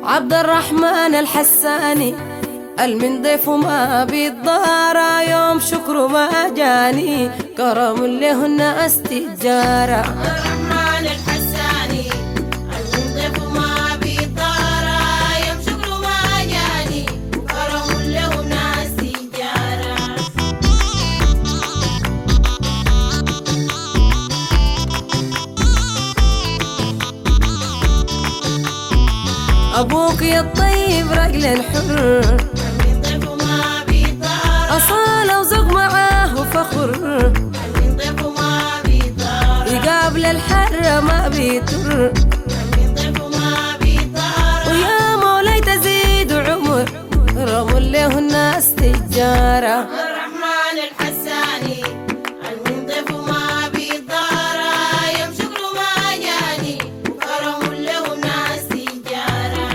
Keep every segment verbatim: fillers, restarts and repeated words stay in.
عبد الرحمن الحساني المن ضيفه ما بيتضارى، يوم شكره ما جاني كرم له الناس تجارة. عبد الرحمن الحساني المن ضيفه ما بيتضارى، يوم شكره ما جاني كرم له الناس تجارة. أبوك يا الطيب رجل الحر، أصالة وزوج معاه وفخر، يقابل الحر ما بيتر، ويا مولاي تزيد عمر رموا له الناس تجارة. الرحمن الحساني المن ضيفه ما بيتضارى، يوم شكره ما جاني وكرم له الناس تجارة.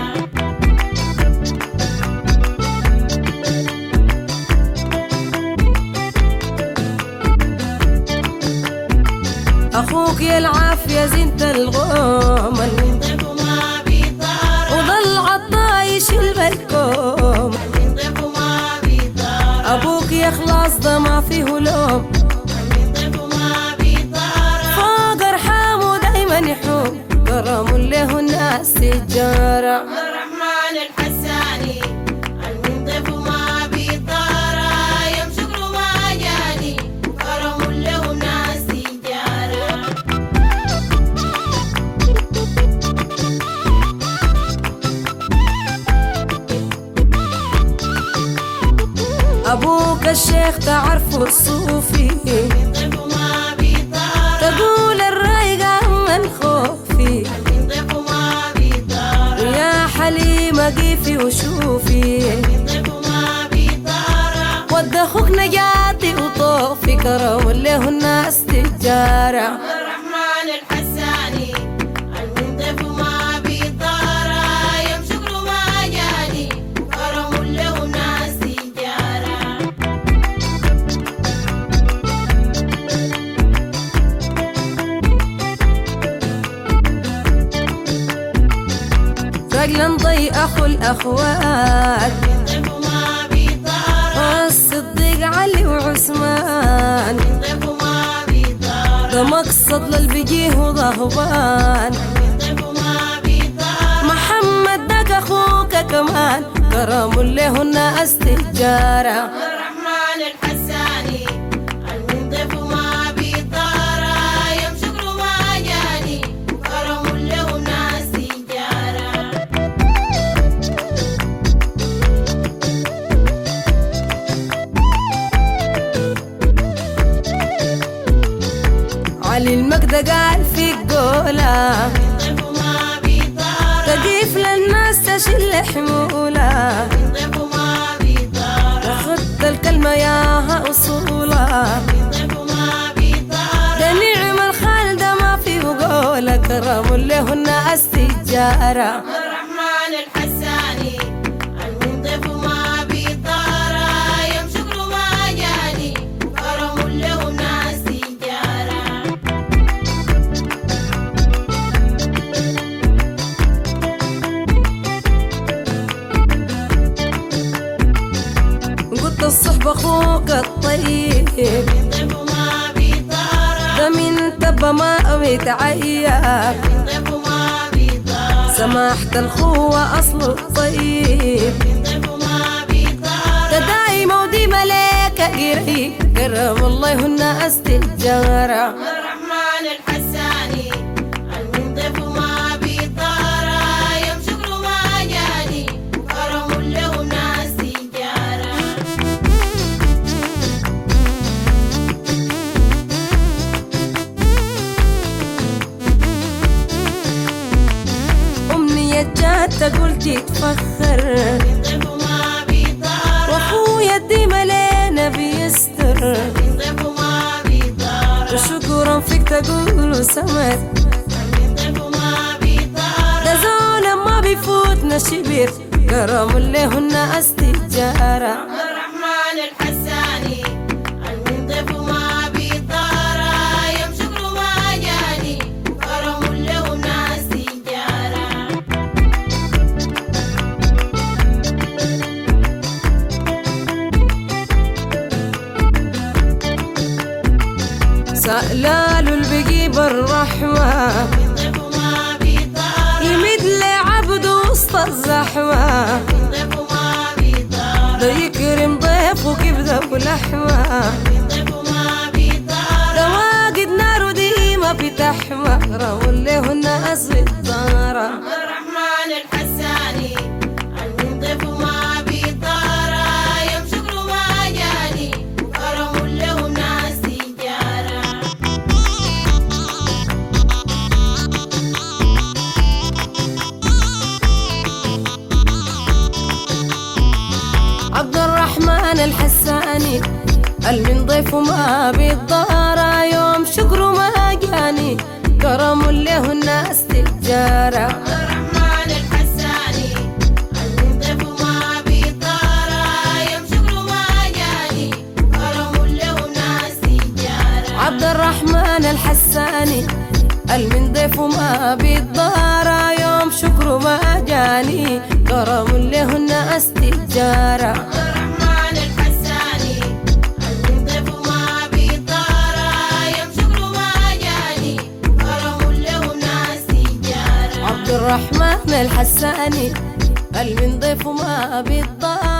أخوك يا العافية زينة الغوم، المن ضيفه ما بيتضارى، وظل عطايش البلكوم. المن ضيفه ما بيتضارى، أبوك يا خلاص ده ما فيه لوم، المن ضيفه ما بيتضارى، فوق أرحامه دايما يحوم كرم له الناس تجارة. الرحمن الحساني المن ضيفه ما بيتضارى، يوم شكره ما جاني وكرم له الناس تجارة. أبوك الشيخ تعرفه الصوفي، المن ضيفه ما بيتضارى، تقول الرايقة من خوفي، المن ضيفه ما بيتضارى، ويا حليمة قيفي وشوفي، المن ضيفه ما بيتضارى. ود أخوك نجاتي وطوفي كرم له الناس تجارة. الرحمن الحساني المن ضيفه ما بيتضارى، يوم شكره ما جاني وكرم له الناس تجارة. رجلا ضي أخو الأخوات، المن ضيفه ما بيتضارى، الصديق علي وعثمان، المن ضيفه ما بيتضارى، ده مقصد للبجيه وضهبان. المن ضيفه ما بيتضارى، محمد داك أخوك كمان كرم له الناس تجارة. الرحمن الحساني المن ضيفه ما بيتضارى، يوم شكره ما جاني وكرم له الناس تجارة. علي المجد قال في قولة، المن ضيفه ما بيتضارى، تقيف للناس تشيل حمولة، المن ضيفه ما بيتضارى، خد الكلمة ياها أصولة، المن ضيفه ما بيتضارى. ده نعم الخال ده ما فيه قولة كرم له الناس تجارة. الرحمن الحساني المن ضيفه ما بيتضارى، يوم شكره ما جاني وكرم له الناس تجارة. قلت الصحبة أخوك الطيب، المن ضيفه ما بيتضارى، ده من تبا ما بيتعيب، المن ضيفه ما بيتضارى، سماحة الخوة أصله الطيب، المن ضيفه ما بيتضارى. ده دايما وديما ليك قريب كرم الله الناس تجارة. الرحمن الحساني المن ضيفه ما بيتضارى، يوم شكره ما جاني وكرم له الناس تجارة. أمنية جات تقول تتفخر، المن ضيفه ما بيتضارى، وأخويا ديما لينا بيستر، المن ضيفه ما بيتضارى، وشكرا فيك تقول سمر، المن ضيفه ما بيتضارى. ده زول ما بيفوتنا شبير كرم له الناس تجارة. الرحمن الحساني المن ضيفه ما بيتضارى، يوم شكره ما جاني وكرم له الناس تجارة. من ضيف ما بيضارة يمد لعبد وسط الزحمة من ضيف ما بيضارة ده يكرم ضيفه كبدة ولحمة من ضيف ما بيضارة ده واجد نار ديما في تحمة راول له الناس بالدارة الرحمن الحساني من ضيف ما بيضارة يوم شكره ما جاني وكرم له ناس تجارة عبد الرحمن الحساني المن ضيفه ما بيتضارى يوم شكره ما جاني كرم له الناس تجارة الرحمن الحساني من ضيف ما بيضارة يوم شكره ما جاني كرم له ناس تجارة عبد الرحمن الحساني المن ضيفه ما بيتضارى يوم شكره ما جاني كرم له الناس تجارة الرحمن الحساني من ضيف ما بيضارة يوم شكره ما جاني كرم له ناس تجارة عبد الرحمن الحساني المن ضيفه ما بيتضارى